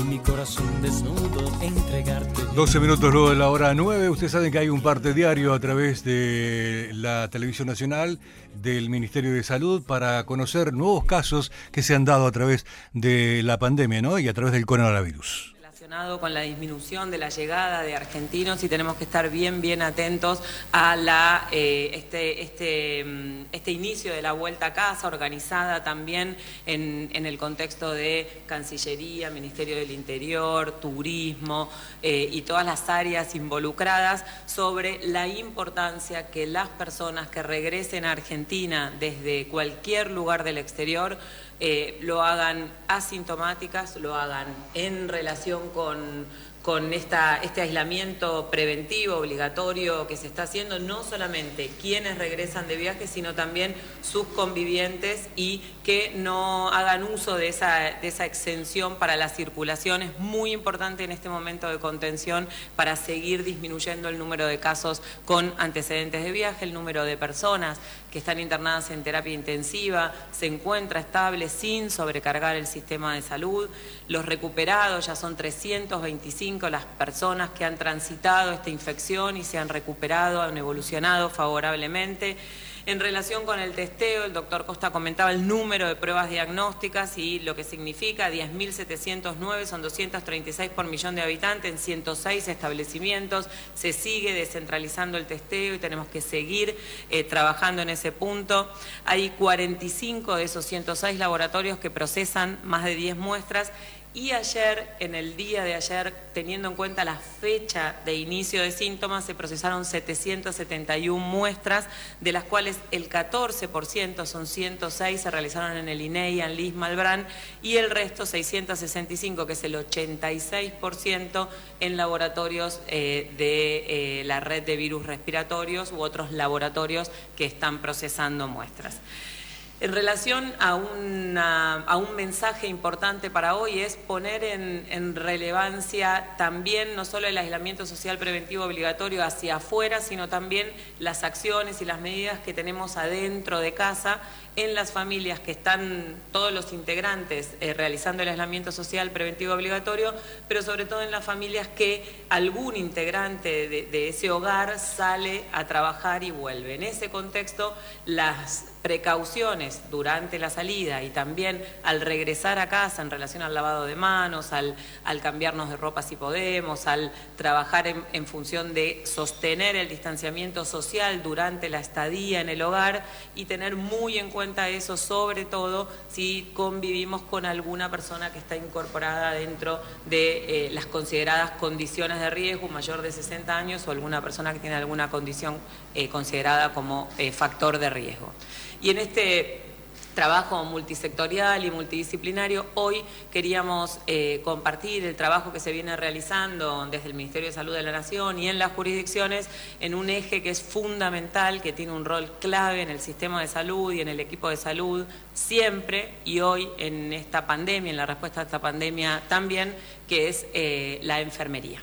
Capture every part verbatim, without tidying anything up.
mi corazón desnudo entregarte. doce minutos luego de la hora nueve. Ustedes saben que hay un parte diario a través de la Televisión Nacional, del Ministerio de Salud, para conocer nuevos casos que se han dado a través de la pandemia, ¿no? Y a través del coronavirus. Relacionado con la disminución de la llegada de argentinos, y tenemos que estar bien, bien atentos a la, eh, este, este, este inicio de la vuelta a casa, organizada también en, en el contexto de Cancillería, Ministerio del Interior, Turismo eh, y todas las áreas involucradas, sobre la importancia que las personas que regresen a Argentina desde cualquier lugar del exterior Eh, lo hagan asintomáticas, lo hagan en relación con, con esta, este aislamiento preventivo obligatorio que se está haciendo, no solamente quienes regresan de viaje, sino también sus convivientes, y que no hagan uso de esa, de esa exención para la circulación. Es muy importante en este momento de contención para seguir disminuyendo el número de casos con antecedentes de viaje, el número de personas que están internadas en terapia intensiva se encuentra estable sin sobrecargar el sistema de salud. Los recuperados ya son trescientos veinticinco las personas que han transitado esta infección y se han recuperado, han evolucionado favorablemente. En relación con el testeo, el doctor Costa comentaba el número de pruebas diagnósticas y lo que significa diez mil setecientos nueve, son doscientos treinta y seis por millón de habitantes en ciento seis establecimientos. Se sigue descentralizando el testeo y tenemos que seguir eh, trabajando en ese punto. Hay cuarenta y cinco de esos ciento seis laboratorios que procesan más de diez muestras. Y ayer, en el día de ayer, teniendo en cuenta la fecha de inicio de síntomas, se procesaron setecientas setenta y una muestras, de las cuales el catorce por ciento, son ciento seis, se realizaron en el INEI, Anlis, Malbrán, y el resto, seiscientas sesenta y cinco, que es el ochenta y seis por ciento, en laboratorios eh, de eh, la red de virus respiratorios u otros laboratorios que están procesando muestras. En relación a, una, a un mensaje importante para hoy, es poner en, en relevancia también no solo el aislamiento social preventivo obligatorio hacia afuera, sino también las acciones y las medidas que tenemos adentro de casa en las familias que están todos los integrantes eh, realizando el aislamiento social preventivo obligatorio, pero sobre todo en las familias que algún integrante de, de ese hogar sale a trabajar y vuelve. En ese contexto, las precauciones durante la salida y también al regresar a casa en relación al lavado de manos, al, al cambiarnos de ropa si podemos, al trabajar en, en función de sostener el distanciamiento social durante la estadía en el hogar, y tener muy en cuenta eso, sobre todo si convivimos con alguna persona que está incorporada dentro de eh, las consideradas condiciones de riesgo, mayor de sesenta años, o alguna persona que tiene alguna condición eh, considerada como eh, factor de riesgo. Y en este trabajo multisectorial y multidisciplinario, hoy queríamos eh, compartir el trabajo que se viene realizando desde el Ministerio de Salud de la Nación y en las jurisdicciones, en un eje que es fundamental, que tiene un rol clave en el sistema de salud y en el equipo de salud siempre, y hoy en esta pandemia, en la respuesta a esta pandemia también, que es eh, la enfermería.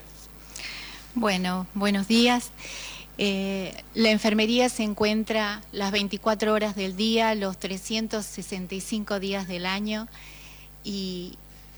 Bueno, buenos días. Eh, la enfermería se encuentra las veinticuatro horas del día, los trescientos sesenta y cinco días del año, y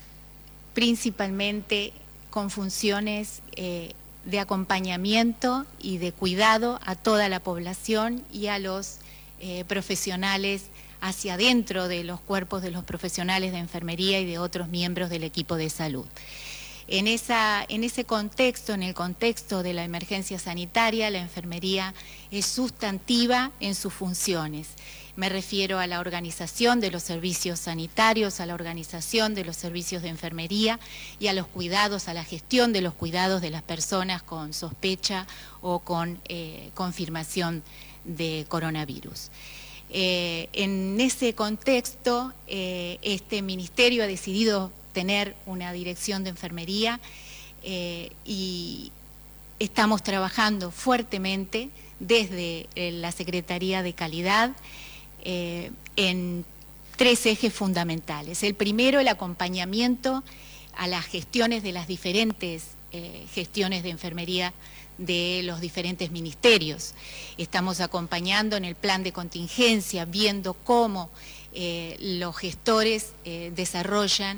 principalmente con funciones eh, de acompañamiento y de cuidado a toda la población y a los eh, profesionales hacia adentro de los cuerpos de los profesionales de enfermería y de otros miembros del equipo de salud. En, esa, en ese contexto, en el contexto de la emergencia sanitaria, la enfermería es sustantiva en sus funciones. Me refiero a la organización de los servicios sanitarios, a la organización de los servicios de enfermería y a los cuidados, a la gestión de los cuidados de las personas con sospecha o con eh, confirmación de coronavirus. Eh, en ese contexto, eh, este ministerio ha decidido tener una dirección de enfermería eh, y estamos trabajando fuertemente desde eh, la Secretaría de Calidad eh, en tres ejes fundamentales. El primero, el acompañamiento a las gestiones de las diferentes eh, gestiones de enfermería de los diferentes ministerios. Estamos acompañando en el plan de contingencia, viendo cómo eh, los gestores eh, desarrollan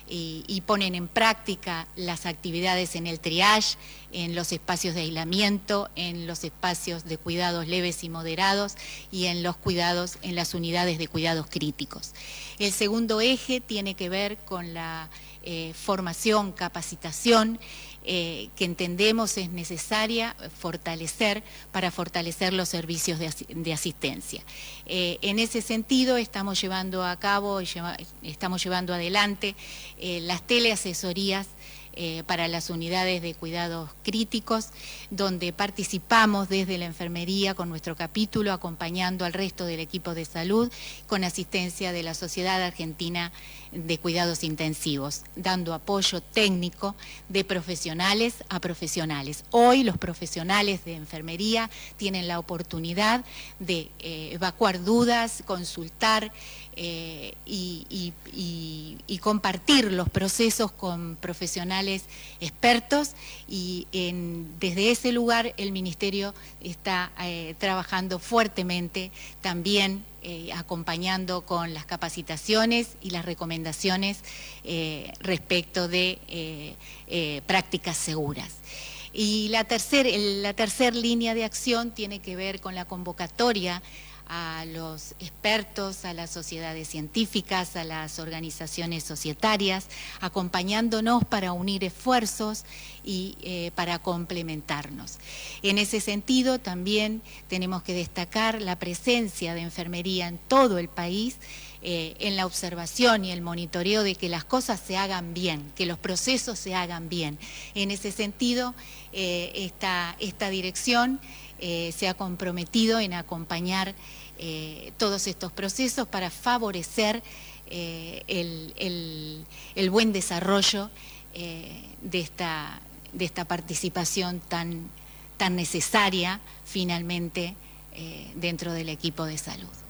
y, y ponen en práctica las actividades en el triage, en los espacios de aislamiento, en los espacios de cuidados leves y moderados y en los cuidados, en las unidades de cuidados críticos. El segundo eje tiene que ver con la eh, formación, capacitación, Eh, que entendemos es necesaria fortalecer para fortalecer los servicios de, de asistencia. Eh, en ese sentido estamos llevando a cabo, lleva, estamos llevando adelante eh, las teleasesorías Eh, para las unidades de cuidados críticos, donde participamos desde la enfermería con nuestro capítulo, acompañando al resto del equipo de salud, con asistencia de la Sociedad Argentina de Cuidados Intensivos, dando apoyo técnico de profesionales a profesionales. Hoy los profesionales de enfermería tienen la oportunidad de eh, evacuar dudas, consultar, Eh, y, y, y, y compartir los procesos con profesionales expertos, y en, desde ese lugar el Ministerio está eh, trabajando fuertemente también, eh, acompañando con las capacitaciones y las recomendaciones eh, respecto de eh, eh, prácticas seguras. Y la tercera la tercer línea de acción tiene que ver con la convocatoria a los expertos, a las sociedades científicas, a las organizaciones societarias, acompañándonos para unir esfuerzos y eh, para complementarnos. En ese sentido, también tenemos que destacar la presencia de enfermería en todo el país, eh, en la observación y el monitoreo de que las cosas se hagan bien, que los procesos se hagan bien. En ese sentido, eh, esta, esta dirección eh, se ha comprometido en acompañar Eh, todos estos procesos para favorecer eh, el, el, el buen desarrollo eh, de, esta, de esta participación tan, tan necesaria finalmente eh, dentro del equipo de salud.